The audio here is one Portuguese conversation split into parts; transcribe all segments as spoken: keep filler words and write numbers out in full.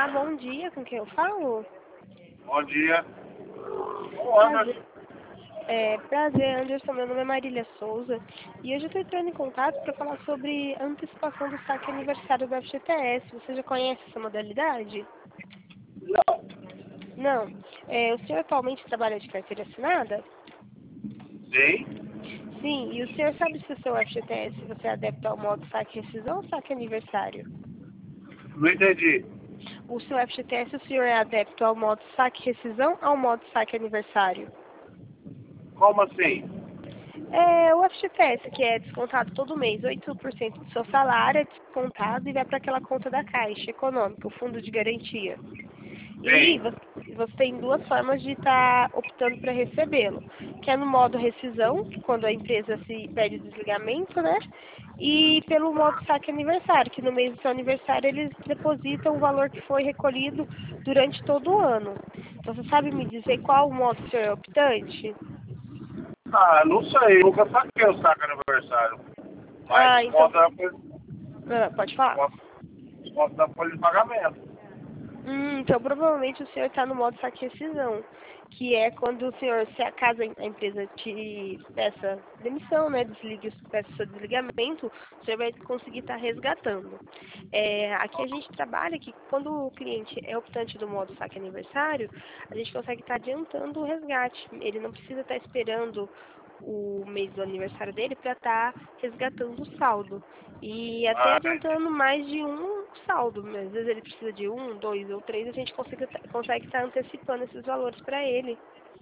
Olá, bom dia, com quem eu falo? Bom dia. Ô, Anderson. Prazer, é, prazer, Anderson, meu nome é Marília Souza e hoje eu estou entrando em contato para falar sobre a antecipação do saque aniversário do F G T S. Você já conhece essa modalidade? Não. Não. É, o senhor atualmente trabalha de carteira assinada? Sim? Sim, e o senhor sabe se o seu F G T S você é adepto ao modo saque rescisão ou saque aniversário? Não entendi. O seu F G T S, o senhor é adepto ao modo saque rescisão ou ao modo saque aniversário? Como assim? É, o F G T S, que é descontado todo mês, oito por cento do seu salário é descontado e vai para aquela conta da Caixa Econômica, o Fundo de Garantia. E Sim. você, você tem duas formas de estar optando para recebê-lo, que é no modo rescisão, quando a empresa se pede desligamento, né? E pelo modo saque aniversário, que no mês do seu aniversário eles depositam o valor que foi recolhido durante todo o ano. Então, você sabe me dizer qual o modo que o senhor é optante? Ah, não sei. Nunca saquei o saco aniversário. Mas Ah, então, desconto da folha, ah, pode falar. desconto, desconto da folha de pagamento. Hum, então provavelmente o senhor está no modo saque rescisão, que é quando o senhor, se a caso a empresa te peça demissão, né, desligue, peça seu desligamento, o senhor vai conseguir estar resgatando. É, aqui a gente trabalha que quando o cliente é optante do modo saque aniversário, a gente consegue estar adiantando o resgate. Ele não precisa estar esperando o mês do aniversário dele para estar resgatando o saldo. E até Ah, entendi. adiantando mais de um saldo. Às vezes ele precisa de um, dois ou três, a gente consegue consegue estar antecipando esses valores para ele.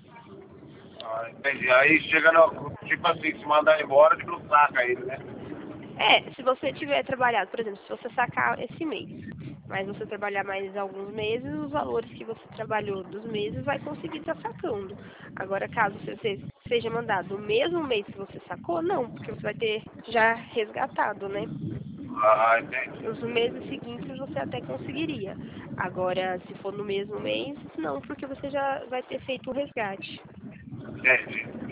Ah, entendi. Aí chega no. Tipo assim, se mandar embora, tipo, não saca ele, né? É, se você tiver trabalhado, por exemplo, se você sacar esse mês, mas você trabalhar mais alguns meses, os valores que você trabalhou dos meses vai conseguir estar sacando. Agora, caso você seja mandado no mesmo mês que você sacou, não, porque você vai ter já resgatado, né? Ah, entendi. Os meses seguintes você até conseguiria. Agora, se for no mesmo mês, não, porque você já vai ter feito o resgate. Entendi.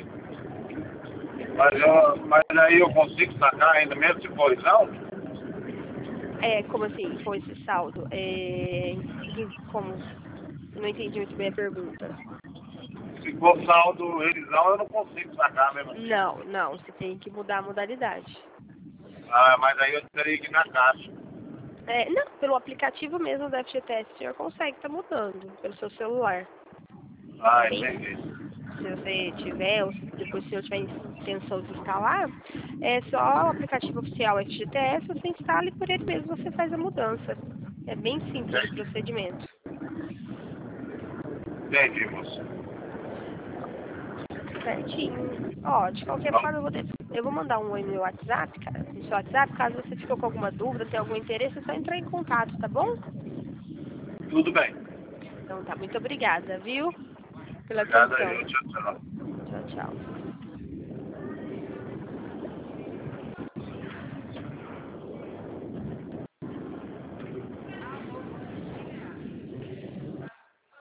Mas, eu, mas aí eu consigo sacar ainda mesmo se for não? É, como assim, foi esse saldo? É, como? Não entendi muito bem a pergunta. Se for saldo revisão, eu não consigo sacar mesmo assim. Não, não, você tem que mudar a modalidade. Ah, mas aí eu teria que ir na caixa. É, não, pelo aplicativo mesmo da F G T S, o senhor consegue estar mudando pelo seu celular. É Ah, bem, entendi. se você tiver, ou se depois se eu tiver intenção de instalar, é só o aplicativo oficial F G T S, você instala e por ele mesmo você faz a mudança. É bem simples o procedimento. Entendi, moço. Certinho. Ó, de qualquer Então, forma, eu vou, de- eu vou mandar um oi no meu WhatsApp, cara, no seu WhatsApp, caso você ficou com alguma dúvida, tem algum interesse, é só entrar em contato, tá bom? tudo bem. Então tá, muito obrigada, viu? Pela Obrigado atenção. aí. Tchau, tchau. Tchau, tchau.